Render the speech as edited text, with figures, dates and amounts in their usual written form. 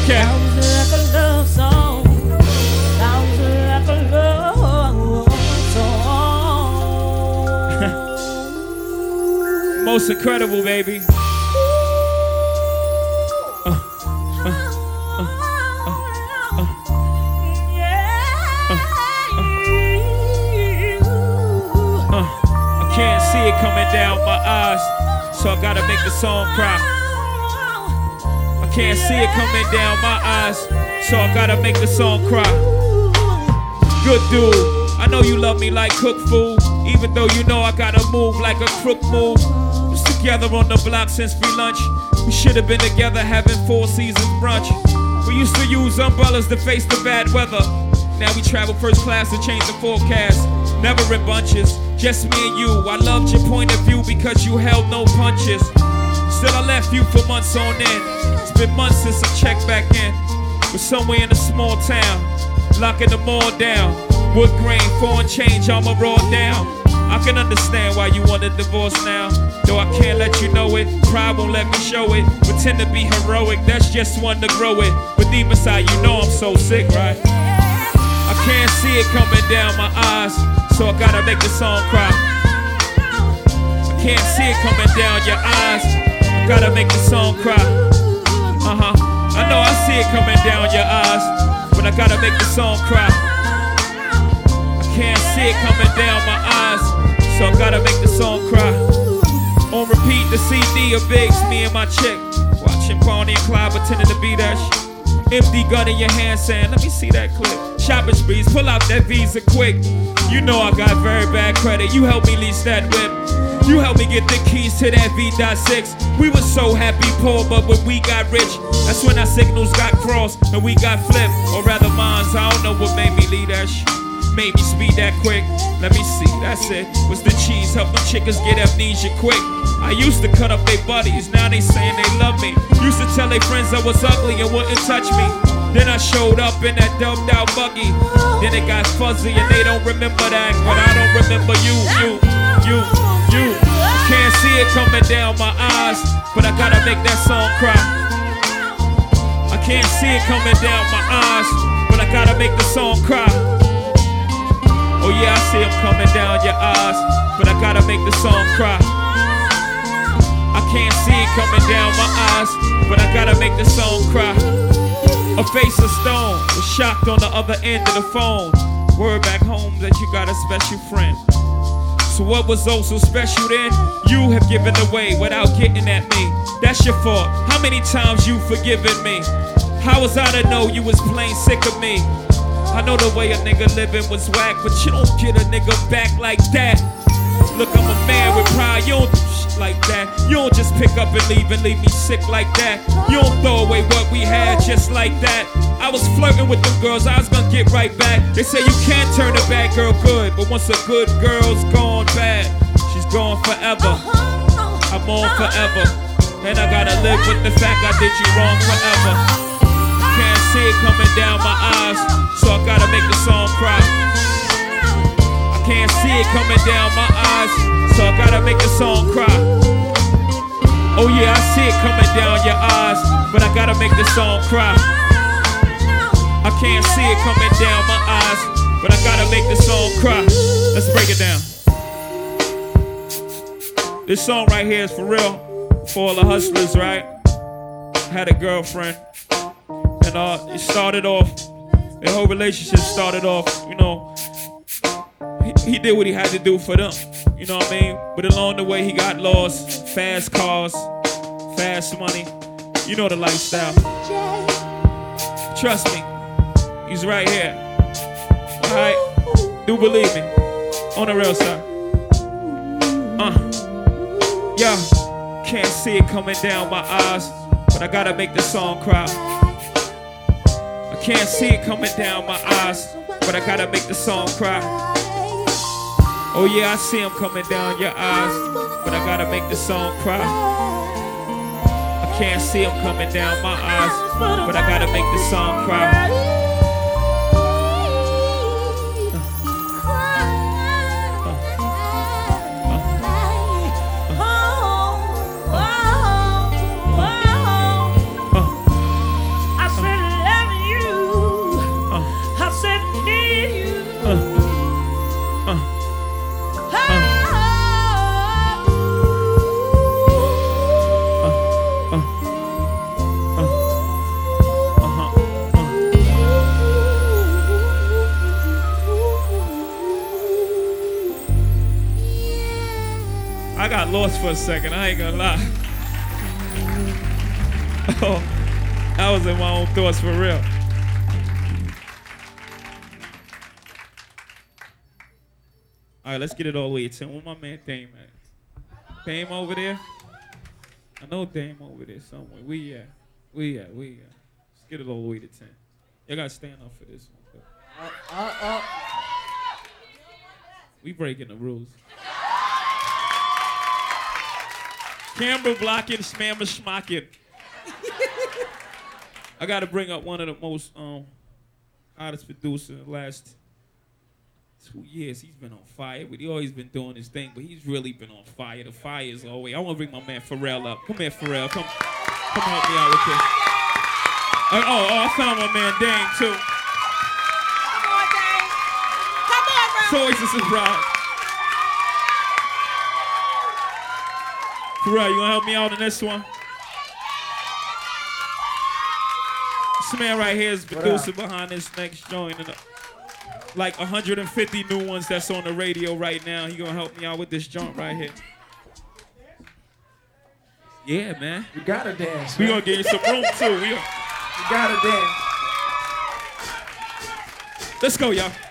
Okay. Sounds like a love song. Sounds like a love song. Most incredible, baby. I can't see it coming down my eyes, so I gotta make the song cry. I can't see it coming down my eyes, so I gotta make the song cry. Good dude, I know you love me like cooked food, even though you know I gotta move like a crook move. Was together on the block since free lunch. We should have been together having 4 seasons brunch. We used to use umbrellas to face the bad weather. Now we travel first class to change the forecast. Never in bunches, just me and you. I loved your point of view because you held no punches. Still I left you for months on end. It's been months since I checked back in. We're somewhere in a small town, locking the mall down. Wood grain, foreign change, I'ma raw down. I can understand why you want a divorce now, though I can't let you know it. Pride won't let me show it. Pretend to be heroic, that's just one to grow it. But deep inside you know I'm so sick, right? I can't see it coming down my eyes, so I gotta make the song cry. I can't see it coming down your eyes, I gotta make the song cry. I know I see it coming down your eyes, but I gotta make the song cry. I can't see it coming down my eyes, so I gotta make the song cry. On repeat, the CD of Biggs, me and my chick, watching Bonnie and Clyde pretending to be that shit. Empty gun in your hand saying, let me see that clip. Shopping sprees, pull out that Visa quick. You know I got very bad credit. You helped me lease that whip. You helped me get the keys to that V.6. We were so happy poor, but when we got rich, that's when our signals got crossed and we got flipped. Or rather mines, I don't know what made me leave that shit. Made me speed that quick. Let me see, that's it. Was the cheese, help them chickens get amnesia quick. I used to cut up their buddies, now they saying they love me. Used to tell their friends I was ugly and wouldn't touch me. Then I showed up in that dumbed out buggy. Then it got fuzzy and they don't remember that, but I don't remember you. Can't see it coming down my eyes, but I gotta make that song cry. I can't see it coming down my eyes, but I gotta make the song cry. Oh yeah, I see him coming down your eyes, but I gotta make the song cry. I can't see it coming down my eyes, but I gotta make the song cry. A face of stone was shocked on the other end of the phone. Word back home that you got a special friend. So what was oh so special then? You have given away without getting at me. That's your fault. How many times you forgiven me? How was I to know you was plain sick of me? I know the way a nigga living was whack, but you don't get a nigga back like that. Look, I'm a man with pride, you don't do shit like that. You don't just pick up and leave me sick like that. You don't throw away what we had just like that. I was flirting with them girls, I was gonna get right back. They say you can't turn a bad girl good, but once a good girl's gone bad, she's gone forever. I'm on forever, and I gotta live with the fact I did you wrong forever. Can't see it coming down my eyes, so I gotta make the song cry. I can't see it coming down my eyes, so I gotta make the song cry. Oh yeah, I see it coming down your eyes, but I gotta make the song cry. I can't see it coming down my eyes, but I gotta make the song cry. Let's break it down. This song right here is for real, for all the hustlers, right? Had a girlfriend, and it started off, their whole relationship started off, you know, he did what he had to do for them, you know what I mean? But along the way he got lost, fast cars, fast money, you know the lifestyle. Trust me, he's right here, alright? Do believe me, on the real side. Yeah, can't see it coming down my eyes, but I gotta make the song cry. I can't see it coming down my eyes, but I gotta make the song cry. Oh yeah, I see him coming down your eyes, but I gotta make the song cry. I can't see him coming down my eyes, but I gotta make the song cry. I said got lost for a second. I ain't gonna lie. Oh, I was in my own thoughts for real. All right, let's get it all the way to 10. Where my man Dame at? Dame over there? I know Dame over there somewhere. We at? Let's get it all the way to 10. Y'all gotta stand up for this one. We breaking the rules. Camera blocking, spammer schmocking. I gotta bring up one of the most hottest producers in the last 2 years. He's been on fire. He always been doing his thing, but he's really been on fire. The fire is always. I want to bring my man Pharrell up. Come here, Pharrell. Come help me out with this. I found my man Dame too. Come on, Dame. Come on, bro. It's always a surprise. Pharrell, you gonna help me out in this one? This man right here is the producer behind this next joint. And like 150 new ones that's on the radio right now. He gonna help me out with this joint right here. Yeah, man. You gotta dance. We gonna give you some room too. You gotta dance. Let's go, y'all.